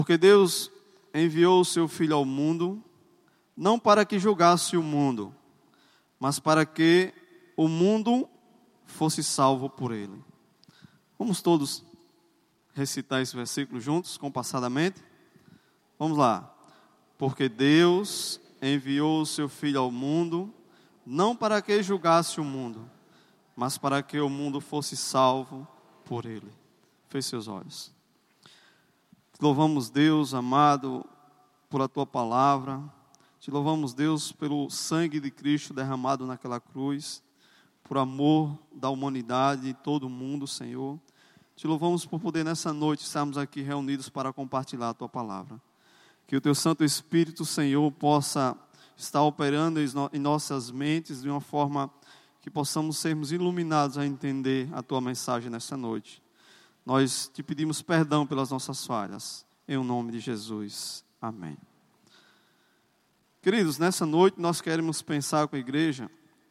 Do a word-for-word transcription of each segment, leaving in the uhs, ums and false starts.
Porque Deus enviou o seu Filho ao mundo, não para que julgasse o mundo, mas para que o mundo fosse salvo por ele. Vamos todos recitar esse versículo juntos, compassadamente? Vamos lá. Porque Deus enviou o seu Filho ao mundo, não para que julgasse o mundo, mas para que o mundo fosse salvo por ele. Feche seus olhos. Te louvamos, Deus amado, por a tua palavra. Te louvamos, Deus, pelo sangue de Cristo derramado naquela cruz, por amor da humanidade e todo o mundo, Senhor. Te louvamos por poder nessa noite estarmos aqui reunidos para compartilhar a tua palavra. Que o teu Santo Espírito, Senhor, possa estar operando em nossas mentes de uma forma que possamos sermos iluminados a entender a tua mensagem nessa noite. Nós te pedimos perdão pelas nossas falhas, em o nome de Jesus. Amém. Queridos, nessa noite nós queremos pensar com a igreja,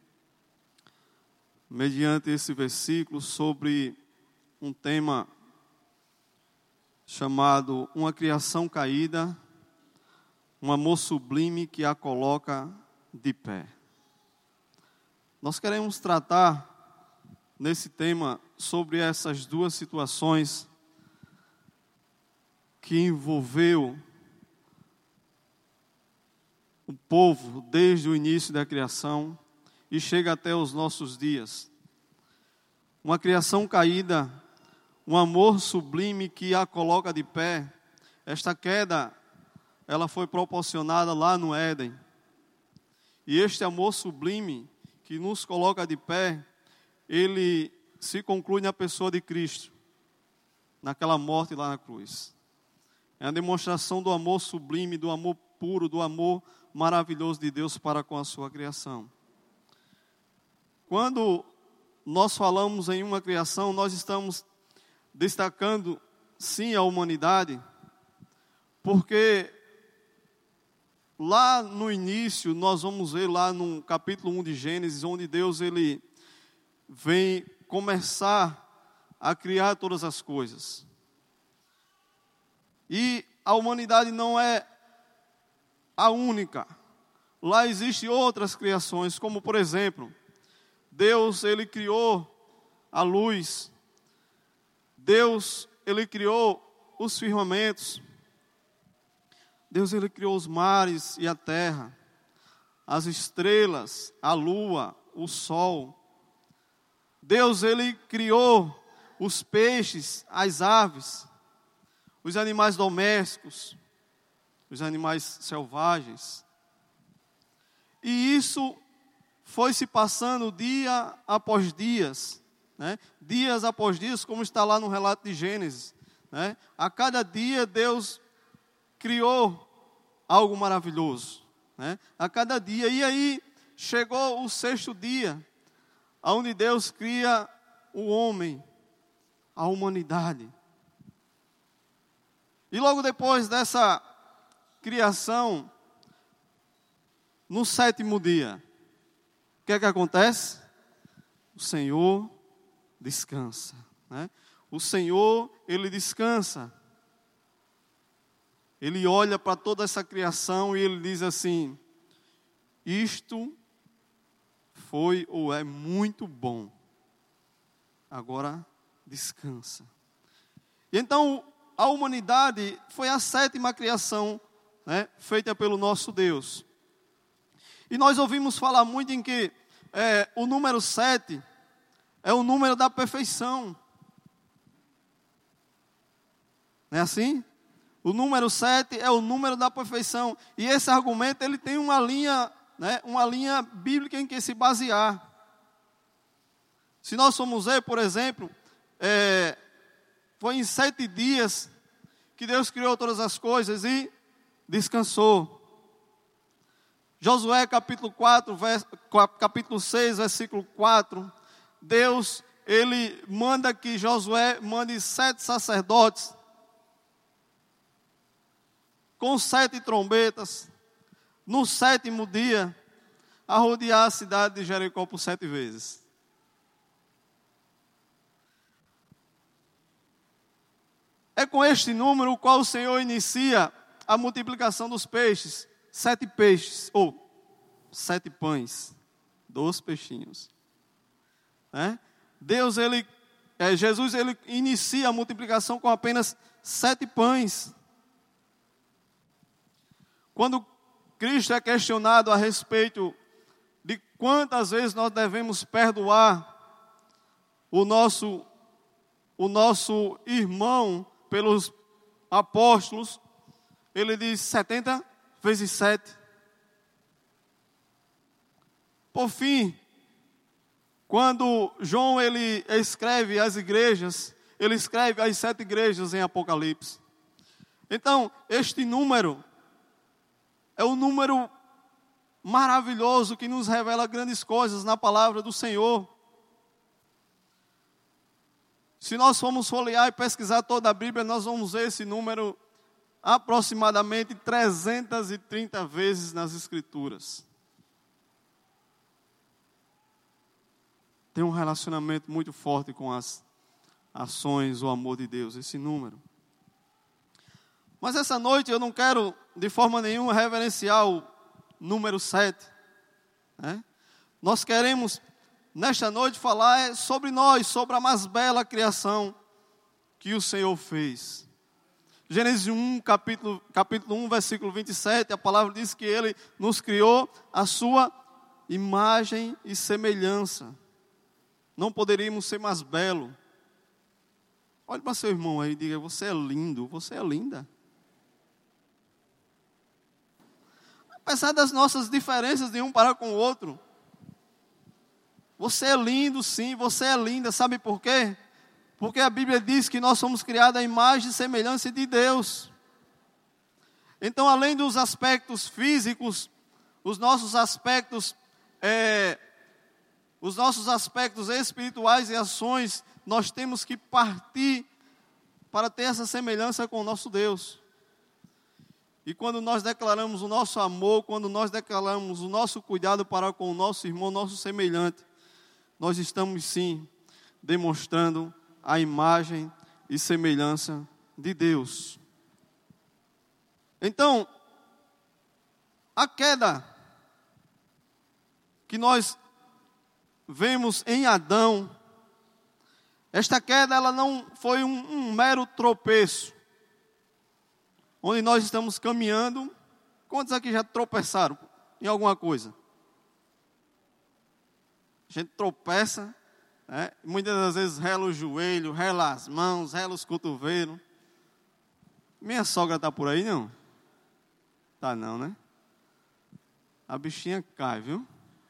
mediante esse versículo, sobre um tema chamado Uma Criação Caída, um amor sublime que a coloca de pé. Nós queremos tratar nesse tema sobre essas duas situações que envolveu o povo desde o início da criação e chega até os nossos dias. Uma criação caída, um amor sublime que a coloca de pé. Esta queda, ela foi proporcionada lá no Éden. E este amor sublime que nos coloca de pé, ele se conclui na pessoa de Cristo, naquela morte lá na cruz. É a demonstração do amor sublime, do amor puro, do amor maravilhoso de Deus para com a sua criação. Quando nós falamos em uma criação, nós estamos destacando, sim, a humanidade, porque lá no início, nós vamos ver lá no capítulo um de Gênesis, onde Deus ele vem começar a criar todas as coisas. E a humanidade não é a única. Lá existem outras criações, como por exemplo, Deus ele criou a luz. Deus ele criou os firmamentos. Deus ele criou os mares e a terra, as estrelas, a lua, o sol. Deus ele criou os peixes, as aves, os animais domésticos, os animais selvagens. E isso foi se passando dia após dias, né? Dias após dias, como está lá no relato de Gênesis, né? A cada dia Deus criou algo maravilhoso, né? A cada dia. E aí chegou o sexto dia, onde Deus cria o homem, a humanidade. E logo depois dessa criação, no sétimo dia, o que é que acontece? O Senhor descansa, né? O Senhor, Ele descansa. Ele olha para toda essa criação e Ele diz assim: isto foi ou é muito bom. Agora descansa. E então a humanidade foi a sétima criação, né, feita pelo nosso Deus. E nós ouvimos falar muito em que é, o número sete é o número da perfeição. Não é assim? O número sete é o número da perfeição. E esse argumento ele tem uma linha, né, uma linha bíblica em que se basear. Se nós formos ver, por exemplo, é, foi em sete dias que Deus criou todas as coisas e descansou. Josué capítulo quatro, vers, capítulo seis, versículo quatro. Deus, ele manda que Josué mande sete sacerdotes com sete trombetas, no sétimo dia, a rodear a cidade de Jericó por sete vezes. É com este número o qual o Senhor inicia a multiplicação dos peixes. Sete peixes, ou sete pães, dois peixinhos. Né? Deus, ele, é, Jesus, ele inicia a multiplicação com apenas sete pães. Quando Cristo é questionado a respeito de quantas vezes nós devemos perdoar o nosso, o nosso irmão pelos apóstolos, ele diz setenta vezes sete. Por fim, quando João ele escreve as igrejas, ele escreve as sete igrejas em Apocalipse. Então, este número é um número maravilhoso que nos revela grandes coisas na palavra do Senhor. Se nós formos folhear e pesquisar toda a Bíblia, nós vamos ver esse número aproximadamente trezentas e trinta vezes nas Escrituras. Tem um relacionamento muito forte com as ações, o amor de Deus, esse número. Mas essa noite eu não quero de forma nenhuma reverenciar o número sete. Né? Nós queremos, nesta noite, falar sobre nós, sobre a mais bela criação que o Senhor fez. Gênesis um, capítulo, capítulo um, versículo vinte e sete, a palavra diz que Ele nos criou a sua imagem e semelhança. Não poderíamos ser mais belo. Olhe para seu irmão aí e diga, você é lindo, você é linda. Apesar das nossas diferenças de um para com o outro, você é lindo sim, você é linda, sabe por quê? Porque a Bíblia diz que nós somos criados à imagem e semelhança de Deus. Então, além dos aspectos físicos, os nossos aspectos, é, os nossos aspectos espirituais e ações, nós temos que partir para ter essa semelhança com o nosso Deus. E quando nós declaramos o nosso amor, quando nós declaramos o nosso cuidado para com o nosso irmão, nosso semelhante, nós estamos sim demonstrando a imagem e semelhança de Deus. Então, a queda que nós vemos em Adão, esta queda ela não foi um, um mero tropeço, onde nós estamos caminhando. Quantos aqui já tropeçaram em alguma coisa? A gente tropeça, né? Muitas das vezes rela o joelho, rela as mãos, rela os cotovelos. Minha sogra está por aí, não? Tá não, né? A bichinha cai, viu?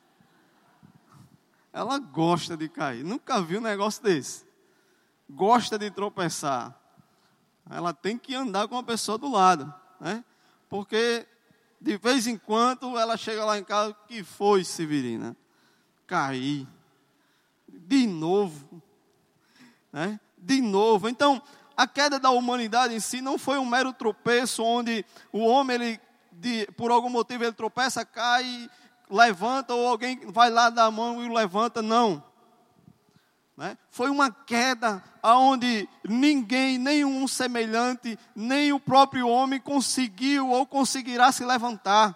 Ela gosta de cair. Nunca vi um negócio desse. Gosta de tropeçar. Ela tem que andar com a pessoa do lado, né? Porque de vez em quando ela chega lá em casa, que foi, Severina? Caí. De novo. Né? De novo. Então, a queda da humanidade em si não foi um mero tropeço, onde o homem, ele, de, por algum motivo, ele tropeça, cai, levanta, ou alguém vai lá dar a mão e o levanta. Não. Né? Foi uma queda onde ninguém, nenhum semelhante, nem o próprio homem conseguiu ou conseguirá se levantar.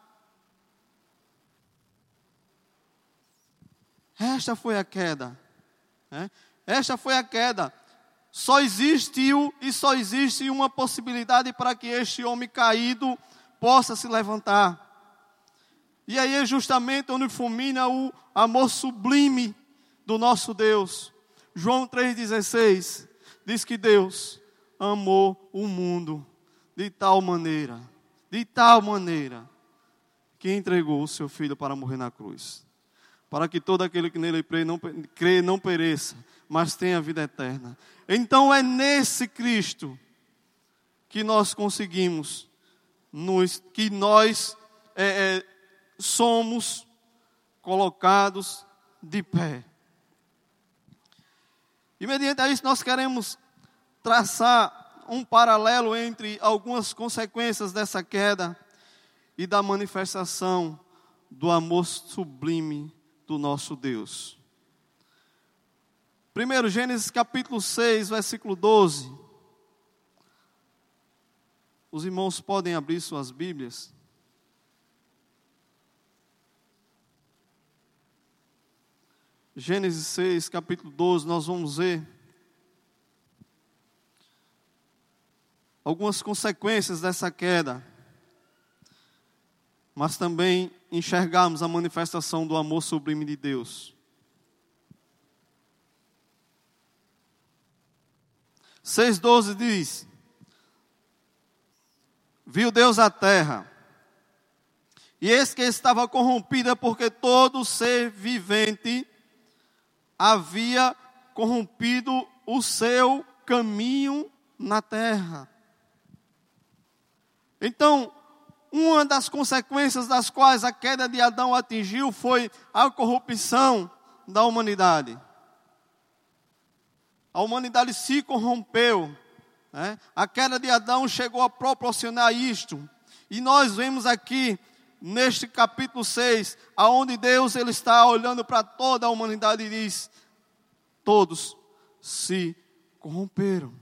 Esta foi a queda. Né? Esta foi a queda. Só existiu e só existe uma possibilidade para que este homem caído possa se levantar. E aí é justamente onde fulmina o amor sublime do nosso Deus. João três dezesseis diz que Deus amou o mundo de tal maneira, de tal maneira, que entregou o seu Filho para morrer na cruz, para que todo aquele que nele crê não, crê, não pereça, mas tenha vida eterna. Então é nesse Cristo que nós conseguimos, nos, que nós é, é, somos colocados de pé. E mediante a isso nós queremos traçar um paralelo entre algumas consequências dessa queda e da manifestação do amor sublime do nosso Deus. Primeiro, Gênesis capítulo seis, versículo doze. Os irmãos podem abrir suas Bíblias. Gênesis seis, capítulo doze, nós vamos ver algumas consequências dessa queda, mas também enxergarmos a manifestação do amor sublime de Deus. seis, doze diz: viu Deus a terra, e eis que estava corrompida, porque todo ser vivente havia corrompido o seu caminho na terra. Então, uma das consequências das quais a queda de Adão atingiu foi a corrupção da humanidade. A humanidade se corrompeu, né? A queda de Adão chegou a proporcionar isto. E nós vemos aqui, neste capítulo seis, aonde Deus ele está olhando para toda a humanidade e diz: todos se corromperam.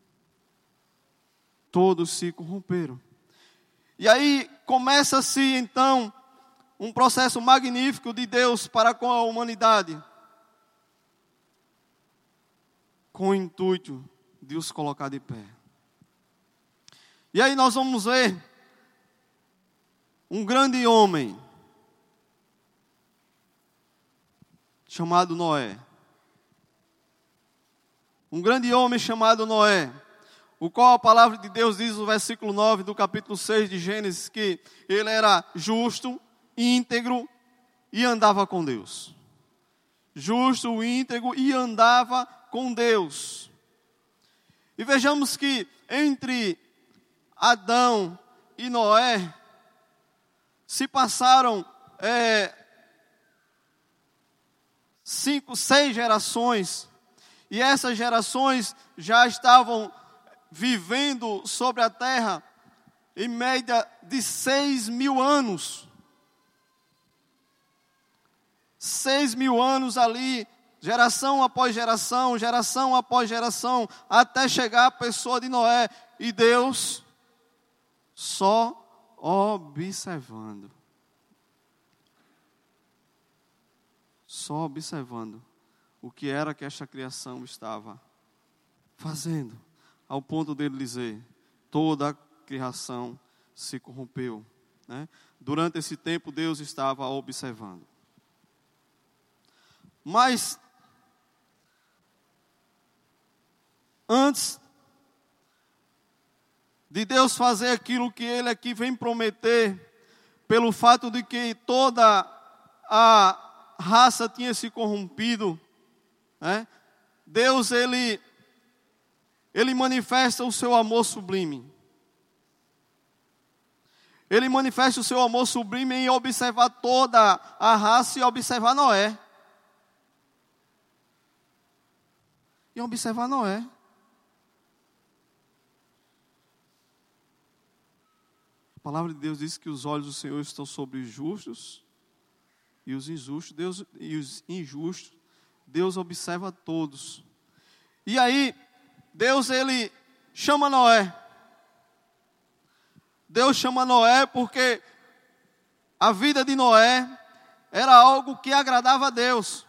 Todos se corromperam. E aí começa-se então um processo magnífico de Deus para com a humanidade, com o intuito de os colocar de pé. E aí nós vamos ver um grande homem chamado Noé. Um grande homem chamado Noé, o qual a palavra de Deus diz no versículo nove do capítulo seis de Gênesis, que ele era justo, íntegro e andava com Deus. Justo, íntegro e andava com Deus. E vejamos que entre Adão e Noé se passaram é, cinco, seis gerações. E essas gerações já estavam vivendo sobre a terra em média de seis mil anos. Seis mil anos ali, geração após geração, geração após geração, até chegar a pessoa de Noé. E Deus só observando. Só observando o que era que esta criação estava fazendo, ao ponto dele dizer: toda a criação se corrompeu, né? Durante esse tempo Deus estava observando. Mas antes de Deus fazer aquilo que Ele aqui vem prometer, pelo fato de que toda a raça tinha se corrompido, né? Deus ele, ele manifesta o seu amor sublime. Ele manifesta o seu amor sublime em observar toda a raça e observar Noé. E observar Noé. A palavra de Deus diz que os olhos do Senhor estão sobre os justos e os injustos. Deus, e os injustos, Deus observa todos. E aí, Deus ele chama Noé. Deus chama Noé porque a vida de Noé era algo que agradava a Deus.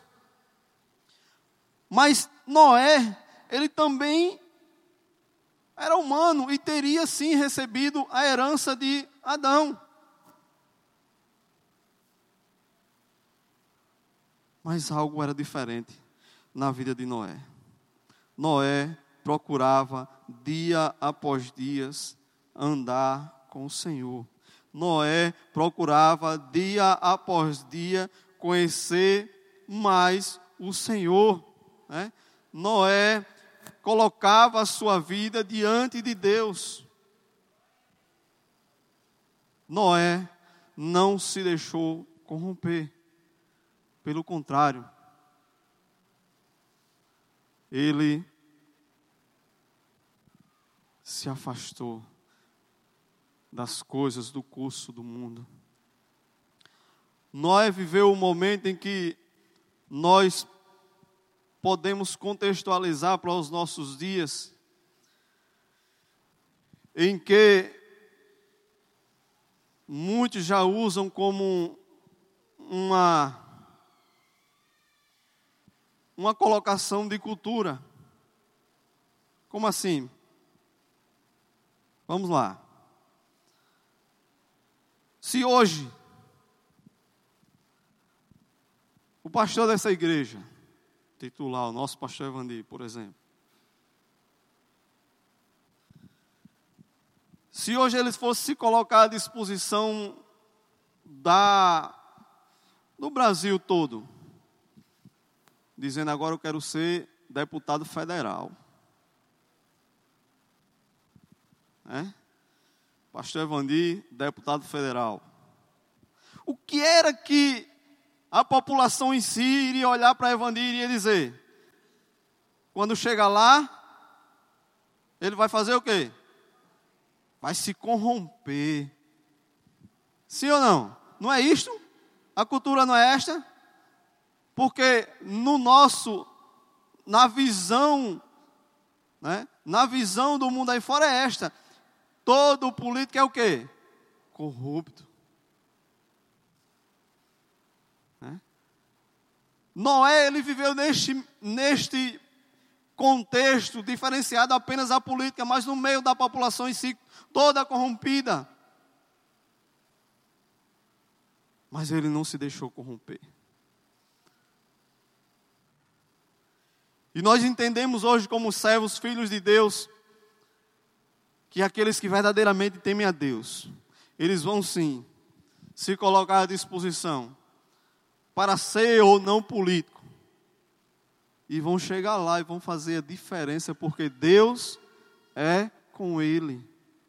Mas Noé, ele também era humano e teria sim recebido a herança de Adão. Mas algo era diferente na vida de Noé. Noé procurava dia após dia andar com o Senhor. Noé procurava dia após dia conhecer mais o Senhor, né? Noé colocava a sua vida diante de Deus. Noé não se deixou corromper. Pelo contrário, ele se afastou das coisas do curso do mundo. Noé viveu um momento em que nós podemos contextualizar para os nossos dias, em que muitos já usam como uma, uma colocação de cultura. Como assim? Vamos lá. Se hoje o pastor dessa igreja, titular, o nosso pastor Evandir, por exemplo, se hoje ele fosse se colocar à disposição da, do Brasil todo, dizendo agora eu quero ser deputado federal, né? Pastor Evandir, deputado federal. O que era que a população em si iria olhar para Evandir e iria dizer? Quando chega lá, ele vai fazer o quê? Vai se corromper. Sim ou não? Não é isto? A cultura não é esta? Porque no nosso, na visão, né? Na visão do mundo aí fora é esta. Todo político é o quê? Corrupto. Né? Noé, ele viveu neste, neste contexto diferenciado apenas a política, mas no meio da população em si, toda corrompida. Mas ele não se deixou corromper. E nós entendemos hoje como servos, filhos de Deus, que aqueles que verdadeiramente temem a Deus, eles vão sim se colocar à disposição para ser ou não político. E vão chegar lá e vão fazer a diferença, porque Deus é com ele.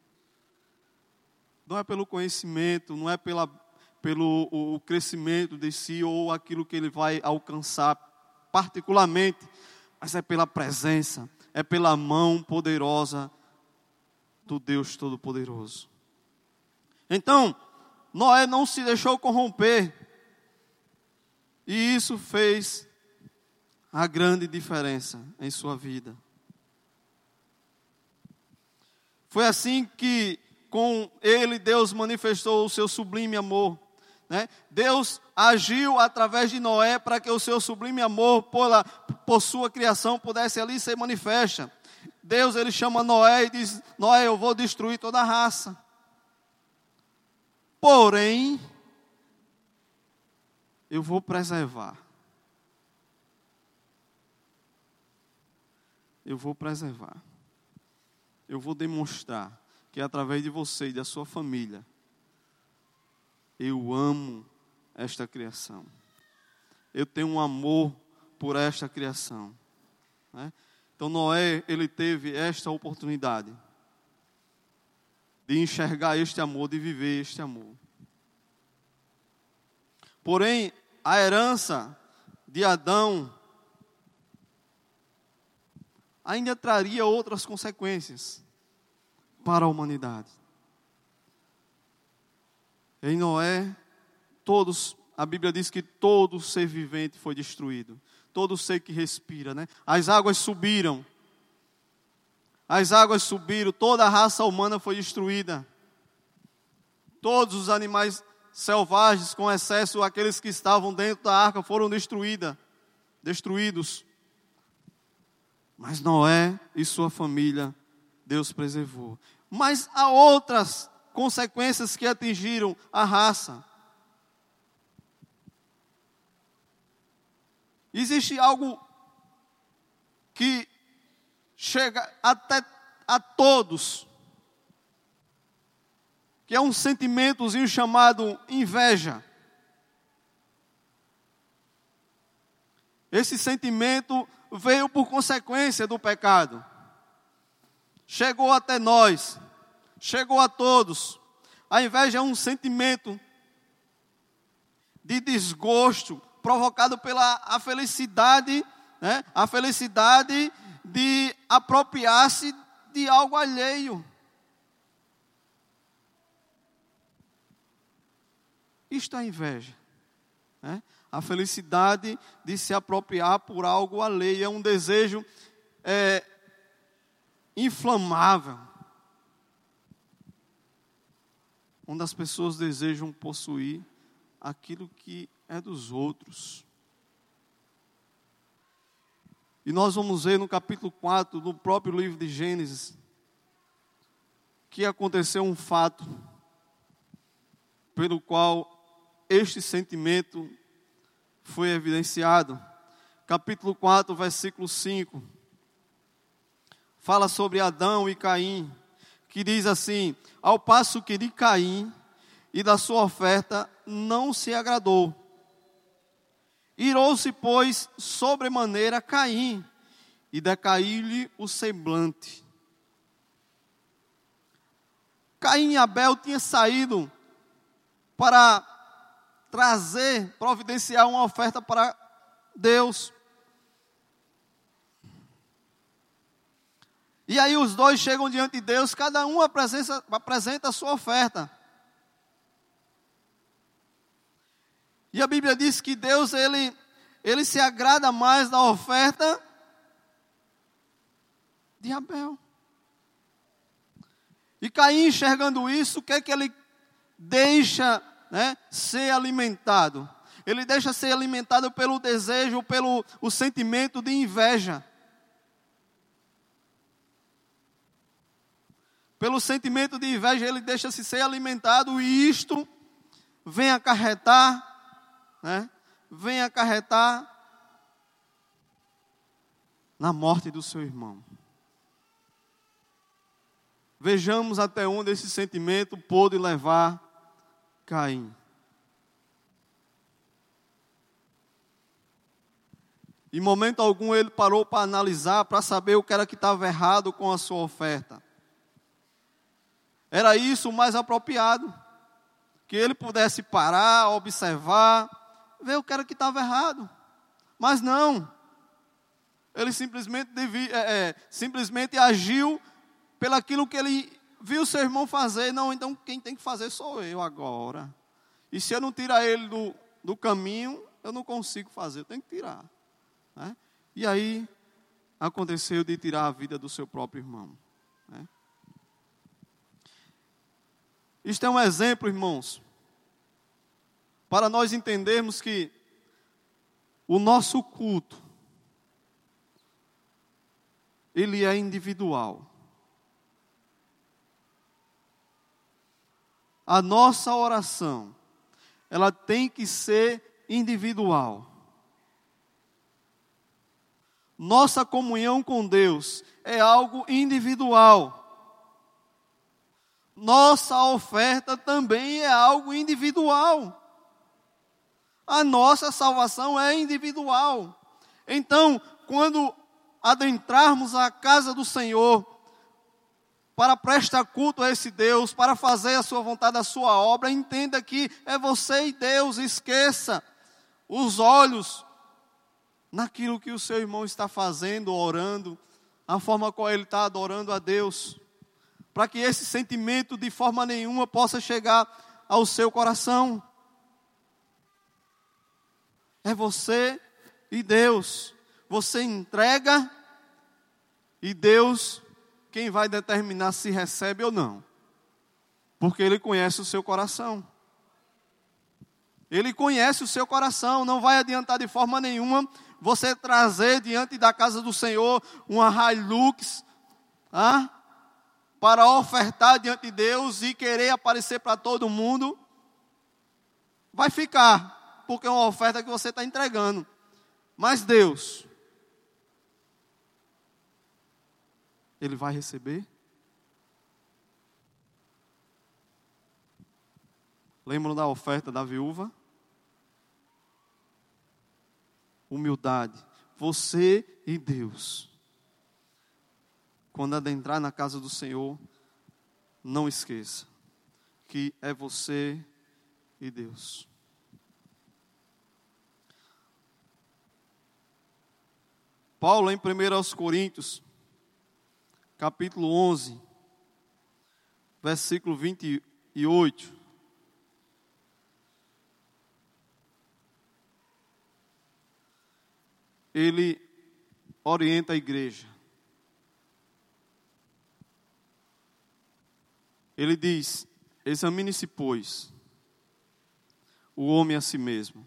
Não é pelo conhecimento, não é pela, pelo o crescimento de si ou aquilo que ele vai alcançar particularmente, mas é pela presença, é pela mão poderosa do Deus Todo-Poderoso. Então, Noé não se deixou corromper. E isso fez a grande diferença em sua vida. Foi assim que com ele Deus manifestou o seu sublime amor. Né? Deus agiu através de Noé para que o seu sublime amor por, la, por sua criação pudesse ali ser manifesta. Deus, ele chama Noé e diz: Noé, eu vou destruir toda a raça. Porém, eu vou preservar. Eu vou preservar. Eu vou demonstrar que através de você e da sua família, eu amo esta criação. Eu tenho um amor por esta criação. Né? Então Noé, ele teve esta oportunidade de enxergar este amor, de viver este amor. Porém, a herança de Adão ainda traria outras consequências para a humanidade. Em Noé, todos, a Bíblia diz que todo ser vivente foi destruído. Todo ser que respira, né? As águas subiram. As águas subiram, toda a raça humana foi destruída. Todos os animais selvagens, com excesso aqueles que estavam dentro da arca, foram destruída, destruídos. Mas Noé e sua família, Deus preservou. Mas há outras consequências que atingiram a raça. Existe algo que chega até a todos, que é um sentimentozinho chamado inveja. Esse sentimento veio por consequência do pecado. Chegou até nós, chegou a todos. A inveja é um sentimento de desgosto provocado pela a felicidade, né? A felicidade de apropriar-se de algo alheio. Isto é inveja, né? A felicidade de se apropriar por algo alheio é um desejo é, inflamável. onde as pessoas desejam possuir aquilo que é dos outros. E nós vamos ver no capítulo quatro do próprio livro de Gênesis que aconteceu um fato pelo qual este sentimento foi evidenciado. Capítulo quatro, versículo cinco, fala sobre Adão e Caim, que diz assim: ao passo que de Caim e da sua oferta não se agradou. Irou-se, pois, sobremaneira Caim, e decaiu-lhe o semblante. Caim e Abel tinham saído para trazer, providenciar uma oferta para Deus. E aí os dois chegam diante de Deus, cada um apresenta, apresenta a sua oferta. E a Bíblia diz que Deus, ele, ele se agrada mais da oferta de Abel. E Caim, enxergando isso, o que é que ele deixa, né, ser alimentado? Ele deixa ser alimentado pelo desejo, pelo o sentimento de inveja. Pelo sentimento de inveja, ele deixa-se ser alimentado, e isto vem acarretar, né, vem acarretar na morte do seu irmão. Vejamos até onde esse sentimento pôde levar Caim. Em momento algum ele parou para analisar, para saber o que era que estava errado com a sua oferta. Era isso o mais apropriado. Que ele pudesse parar, observar, ver o que era que estava errado. Mas não. Ele simplesmente, devia, é, é, simplesmente agiu pelaquilo que ele viu seu irmão fazer. Não, então quem tem que fazer sou eu agora. E se eu não tirar ele do, do caminho, eu não consigo fazer, eu tenho que tirar. Né? E aí, aconteceu de tirar a vida do seu próprio irmão. Né? Isto é um exemplo, irmãos, para nós entendermos que o nosso culto, ele é individual. A nossa oração, ela tem que ser individual. Nossa comunhão com Deus é algo individual. Nossa oferta também é algo individual. A nossa salvação é individual. Então, quando adentrarmos a casa do Senhor, para prestar culto a esse Deus, para fazer a sua vontade, a sua obra, entenda que é você e Deus. Esqueça os olhos naquilo que o seu irmão está fazendo, orando, a forma como ele está adorando a Deus, para que esse sentimento de forma nenhuma possa chegar ao seu coração. É você e Deus. Você entrega e Deus quem vai determinar se recebe ou não. Porque Ele conhece o seu coração. Ele conhece o seu coração. Não vai adiantar de forma nenhuma você trazer diante da casa do Senhor uma Hilux, ah, para ofertar diante de Deus e querer aparecer para todo mundo. Vai ficar, porque é uma oferta que você está entregando. Mas Deus, Ele vai receber? Lembram da oferta da viúva? Humildade. Você e Deus. Quando adentrar na casa do Senhor, não esqueça que é você e Deus. Paulo, em primeira aos Coríntios, capítulo onze, versículo vinte e oito. Ele orienta a igreja. Ele diz: examine-se, pois, o homem a si mesmo.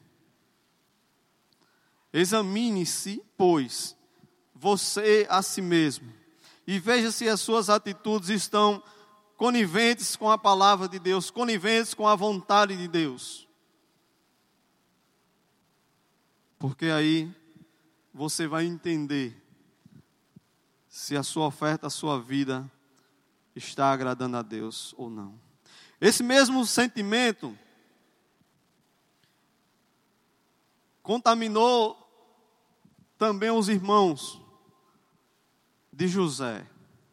Examine-se, pois, você a si mesmo, e veja se as suas atitudes estão coniventes com a palavra de Deus, coniventes com a vontade de Deus. Porque aí você vai entender se a sua oferta, a sua vida está agradando a Deus ou não. Esse mesmo sentimento contaminou também os irmãos de José.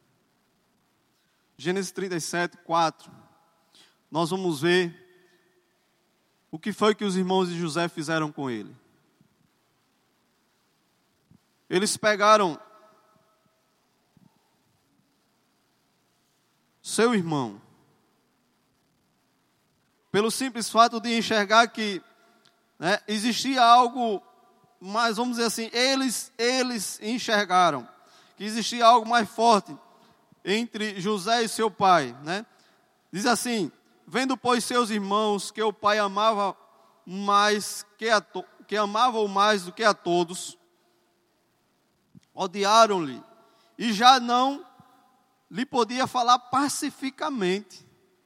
Gênesis trinta e sete, quatro. Nós vamos ver o que foi que os irmãos de José fizeram com ele. Eles pegaram seu irmão, pelo simples fato de enxergar que, né, existia algo mais, vamos dizer assim, eles, eles enxergaram que existia algo mais forte entre José e seu pai, né? Diz assim: vendo, pois, seus irmãos que o pai amava mais que, a to- que amava-o mais do que a todos, odiaram-lhe, e já não lhe podia falar pacificamente.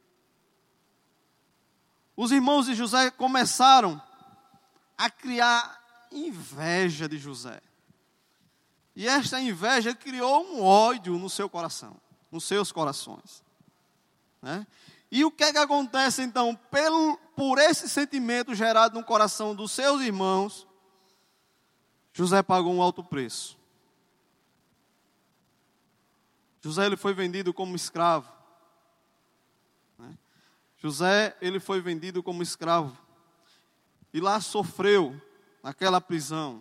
Os irmãos de José começaram a criar inveja de José. E esta inveja criou um ódio no seu coração, nos seus corações, né? E o que é que acontece então? Pelo, por esse sentimento gerado no coração dos seus irmãos, José pagou um alto preço. José ele foi vendido como escravo, né? José ele foi vendido como escravo e lá sofreu naquela prisão.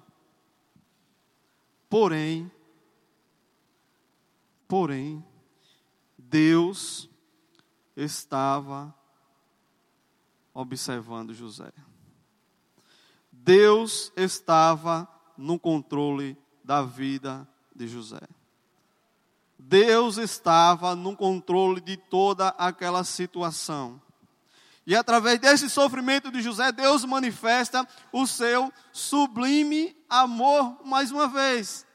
Porém, porém, Deus estava observando José. Deus estava no controle da vida de José. Deus estava no controle de toda aquela situação. E através desse sofrimento de José, Deus manifesta o seu sublime amor mais uma vez.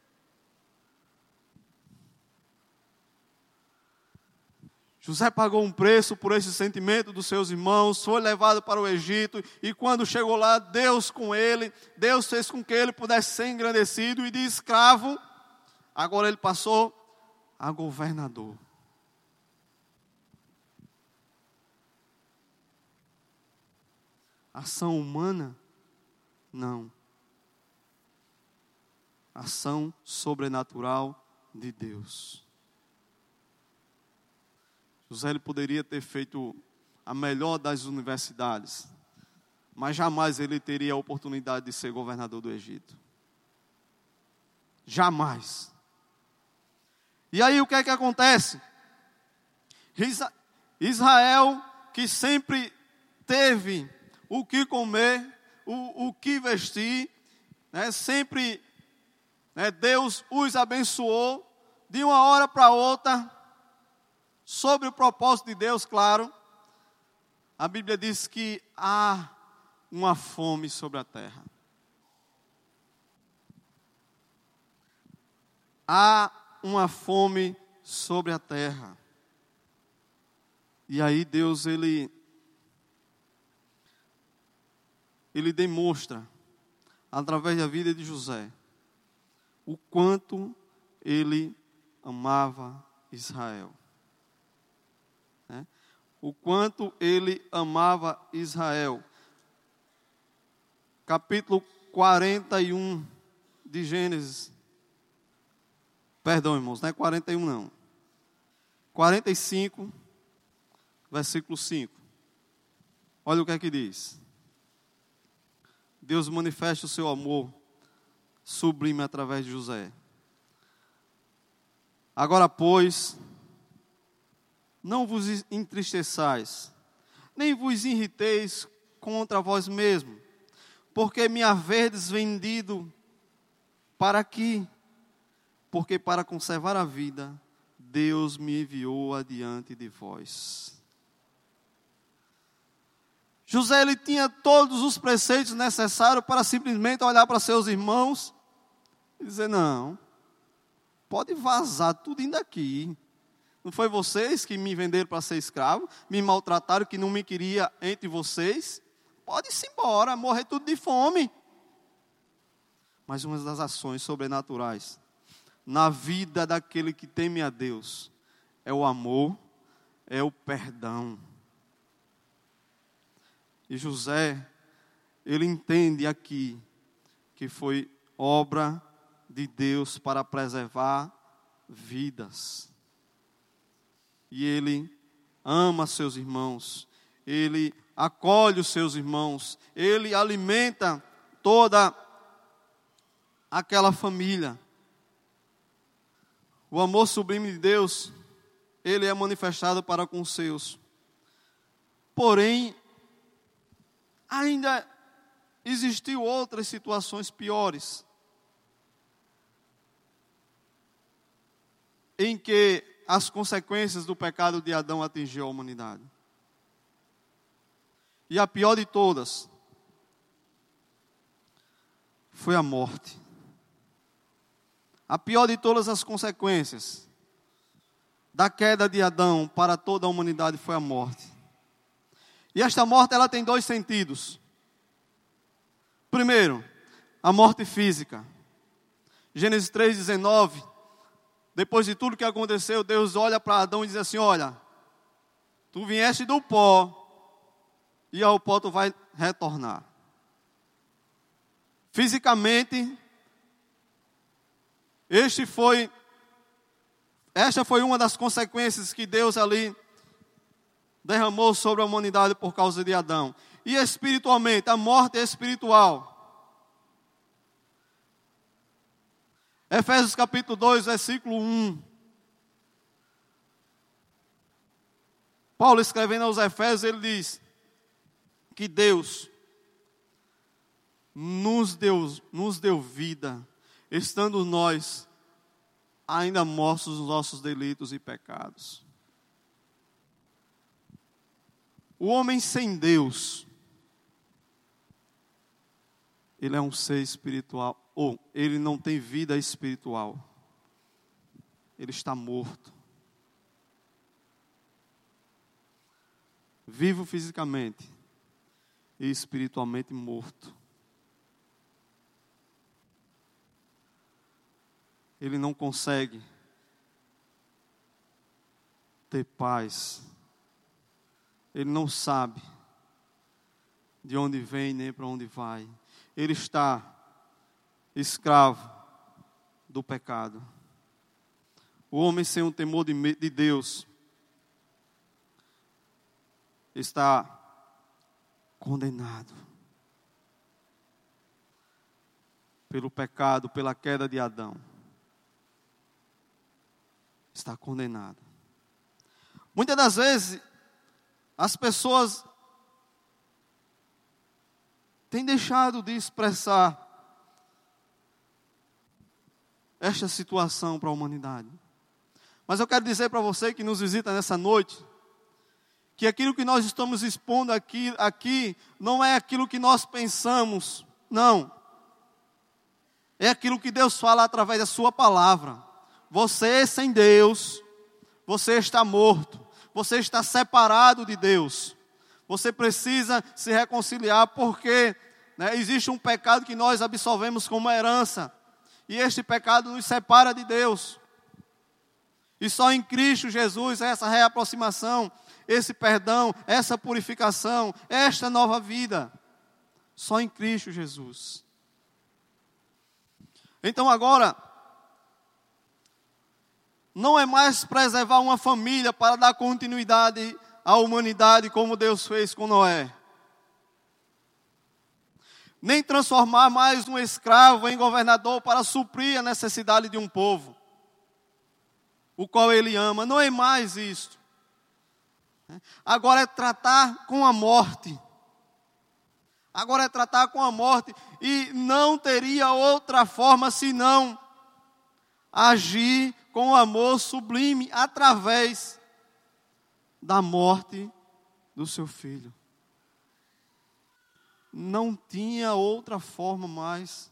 José pagou um preço por esse sentimento dos seus irmãos, foi levado para o Egito, e quando chegou lá, Deus com ele, Deus fez com que ele pudesse ser engrandecido, e de escravo, agora ele passou a governador. Ação humana? Não. Ação sobrenatural de Deus. José ele poderia ter feito a melhor das universidades, mas jamais ele teria a oportunidade de ser governador do Egito. Jamais. E aí o que é que acontece? Israel, que sempre teve o que comer, o, o que vestir, né? Sempre, né, Deus os abençoou de uma hora para outra, sobre o propósito de Deus, claro. A Bíblia diz que há uma fome sobre a terra. Há uma fome sobre a terra. E aí Deus, ele, ele demonstra, através da vida de José, o quanto ele amava Israel. Né? O quanto ele amava Israel. Capítulo quarenta e um de Gênesis. Perdão, irmãos, não é quarenta e um não. quarenta e cinco, versículo cinco. Olha o que é que diz. Deus manifesta o seu amor sublime através de José. Agora, pois, não vos entristeçais, nem vos irriteis contra vós mesmos, porque me haverdes vendido para aqui. Porque para conservar a vida, Deus me enviou adiante de vós. José, ele tinha todos os preceitos necessários para simplesmente olhar para seus irmãos e dizer, não, pode vazar tudo indo daqui. Não foi vocês que me venderam para ser escravo, me maltrataram, que não me queria entre vocês? Pode-se embora, morrer tudo de fome. Mas uma das ações sobrenaturais na vida daquele que teme a Deus é o amor, é o perdão. E José, ele entende aqui que foi obra de Deus para preservar vidas. E ele ama seus irmãos, ele acolhe os seus irmãos, ele alimenta toda aquela família. O amor sublime de Deus, ele é manifestado para com os seus. Porém, ainda existiu outras situações piores, em que as consequências do pecado de Adão atingiu a humanidade. E a pior de todas foi a morte. A pior de todas as consequências da queda de Adão para toda a humanidade foi a morte. E esta morte, ela tem dois sentidos. Primeiro, a morte física. Gênesis três, dezenove. Depois de tudo que aconteceu, Deus olha para Adão e diz assim, olha, tu vieste do pó, e ao pó tu vai retornar. Fisicamente, este foi, esta foi uma das consequências que Deus ali derramou sobre a humanidade por causa de Adão. E espiritualmente, a morte é espiritual. Efésios capítulo dois, versículo um. Paulo escrevendo aos Efésios, ele diz que Deus nos deu, nos deu vida, estando nós ainda mortos nos nossos delitos e pecados. O homem sem Deus, ele é um ser espiritual, ou ele não tem vida espiritual. Ele está morto. Vivo fisicamente e espiritualmente morto. Ele não consegue ter paz. Ele não sabe de onde vem nem para onde vai. Ele está escravo do pecado. O homem sem o temor de, de Deus está condenado pelo pecado, pela queda de Adão. Está condenado. Muitas das vezes, as pessoas têm deixado de expressar esta situação para a humanidade. Mas eu quero dizer para você que nos visita nessa noite, que aquilo que nós estamos expondo aqui, aqui não é aquilo que nós pensamos, não. É aquilo que Deus fala através da sua palavra. Você sem Deus, você está morto. Você está separado de Deus. Você precisa se reconciliar porque, né, existe um pecado que nós absolvemos como herança. E este pecado nos separa de Deus. E só em Cristo Jesus essa reaproximação, esse perdão, essa purificação, esta nova vida. Só em Cristo Jesus. Então agora, não é mais preservar uma família para dar continuidade à humanidade como Deus fez com Noé. Nem transformar mais um escravo em governador para suprir a necessidade de um povo, o qual ele ama. Não é mais isto. Agora é tratar com a morte. Agora é tratar com a morte. E não teria outra forma senão agir com o amor sublime através da morte do seu filho. não tinha outra forma mais.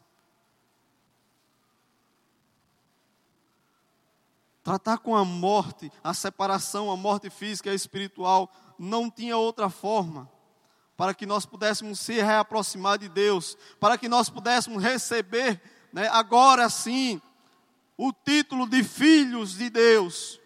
Tratar com a morte, a separação, a morte física e espiritual, não tinha outra forma para que nós pudéssemos se reaproximar de Deus, para que nós pudéssemos receber, né, agora sim, o título de filhos de Deus.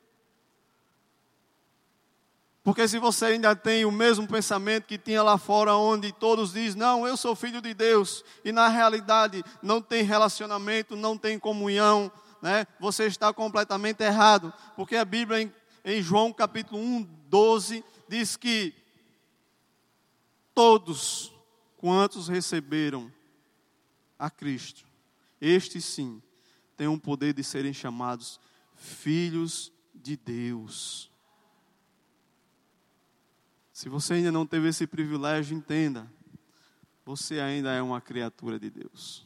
Porque se você ainda tem o mesmo pensamento que tinha lá fora, onde todos dizem, não, eu sou filho de Deus, e na realidade não tem relacionamento, não tem comunhão, né? Você está completamente errado. Porque a Bíblia em, em João capítulo um, doze, diz que todos quantos receberam a Cristo, estes sim, têm o poder de serem chamados filhos de Deus. Se você ainda não teve esse privilégio, entenda, você ainda é uma criatura de Deus.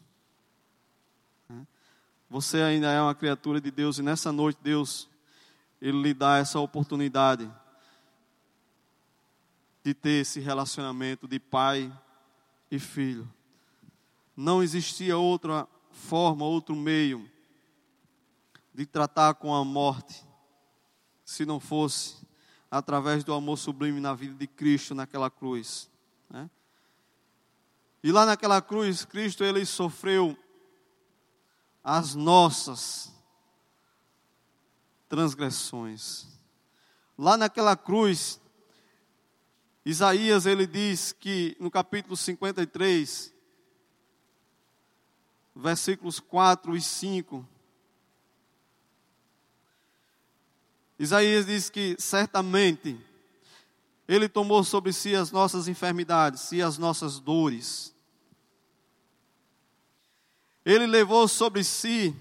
Você ainda é uma criatura de Deus, e nessa noite Deus, Ele lhe dá essa oportunidade de ter esse relacionamento de pai e filho. Não existia outra forma, outro meio de tratar com a morte, se não fosse através do amor sublime na vida de Cristo naquela cruz, né? E lá naquela cruz, Cristo, Ele sofreu as nossas transgressões. Lá naquela cruz, Isaías, ele diz que no capítulo cinquenta e três, versículos quatro e cinco, Isaías diz que certamente Ele tomou sobre si as nossas enfermidades e as nossas dores. Ele levou sobre si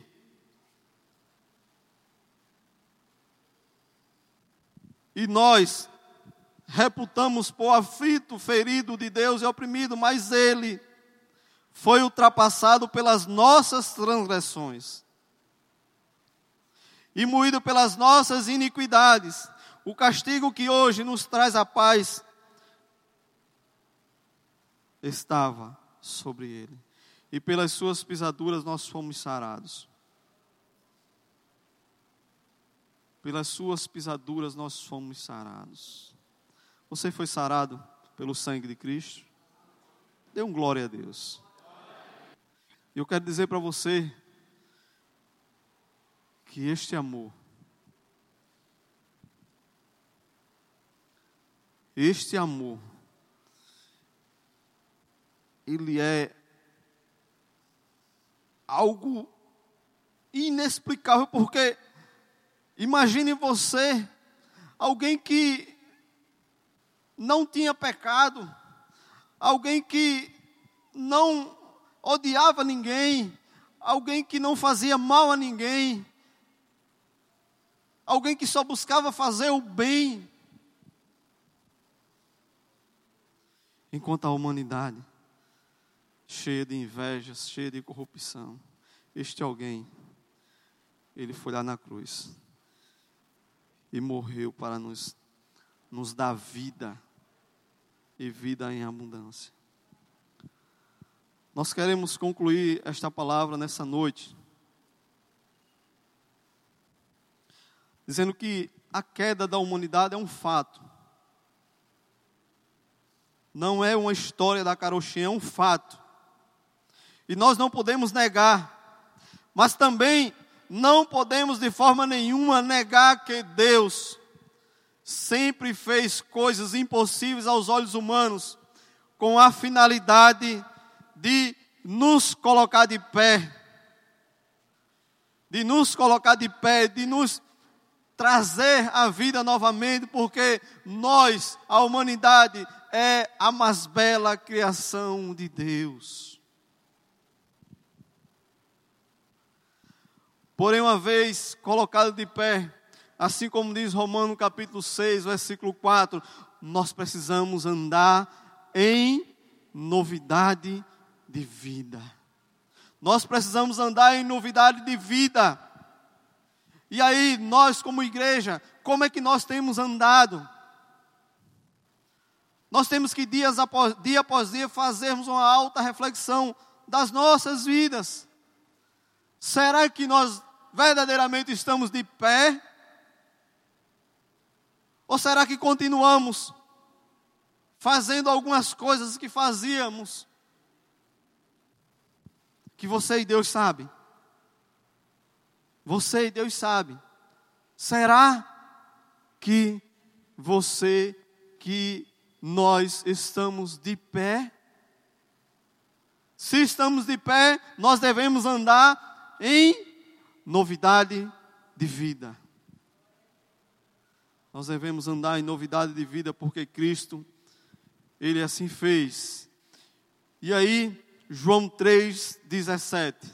e nós reputamos por aflito, ferido de Deus e oprimido, mas Ele foi ultrapassado pelas nossas transgressões e moído pelas nossas iniquidades. O castigo que hoje nos traz a paz estava sobre Ele, e pelas suas pisaduras nós fomos sarados. Pelas suas pisaduras nós fomos sarados. Você foi sarado pelo sangue de Cristo? Dê um glória a Deus. E eu quero dizer para você que este amor, este amor, ele é algo inexplicável, porque imagine você, alguém que não tinha pecado, alguém que não odiava ninguém, alguém que não fazia mal a ninguém, alguém que só buscava fazer o bem, enquanto a humanidade cheia de invejas, cheia de corrupção, este alguém, ele foi lá na cruz e morreu para nos, nos dar vida, e vida em abundância. Nós queremos concluir esta palavra nessa noite, dizendo que a queda da humanidade é um fato. Não é uma história da carochinha, é um fato. E nós não podemos negar, mas também não podemos de forma nenhuma negar que Deus sempre fez coisas impossíveis aos olhos humanos, com a finalidade de nos colocar de pé, de nos colocar de pé, de nos trazer a vida novamente, porque nós, a humanidade, é a mais bela criação de Deus. Porém, uma vez colocado de pé, assim como diz Romanos capítulo seis, versículo quatro, nós precisamos andar em novidade de vida. Nós precisamos andar em novidade de vida. E aí, nós como igreja, como é que nós temos andado? nós temos que dias após, dia após dia fazermos uma alta reflexão das nossas vidas. Será que nós verdadeiramente estamos de pé? Ou será que continuamos fazendo algumas coisas que fazíamos, que você e Deus sabem? Você e Deus sabem. Será que você, que nós estamos de pé? Se estamos de pé, nós devemos andar em novidade de vida. Nós devemos andar em novidade de vida porque Cristo, Ele assim fez. E aí, João três, dezessete.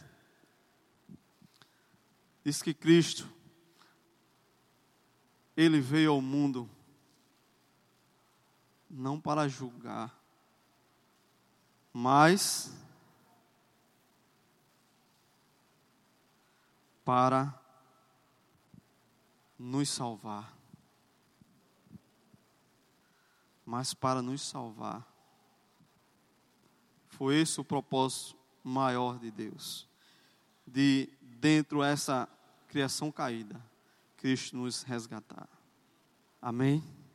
Diz que Cristo, Ele veio ao mundo não para julgar, mas para nos salvar. Mas para nos salvar. Foi esse o propósito maior de Deus. De, dentro dessa criação caída, Cristo nos resgatar. Amém?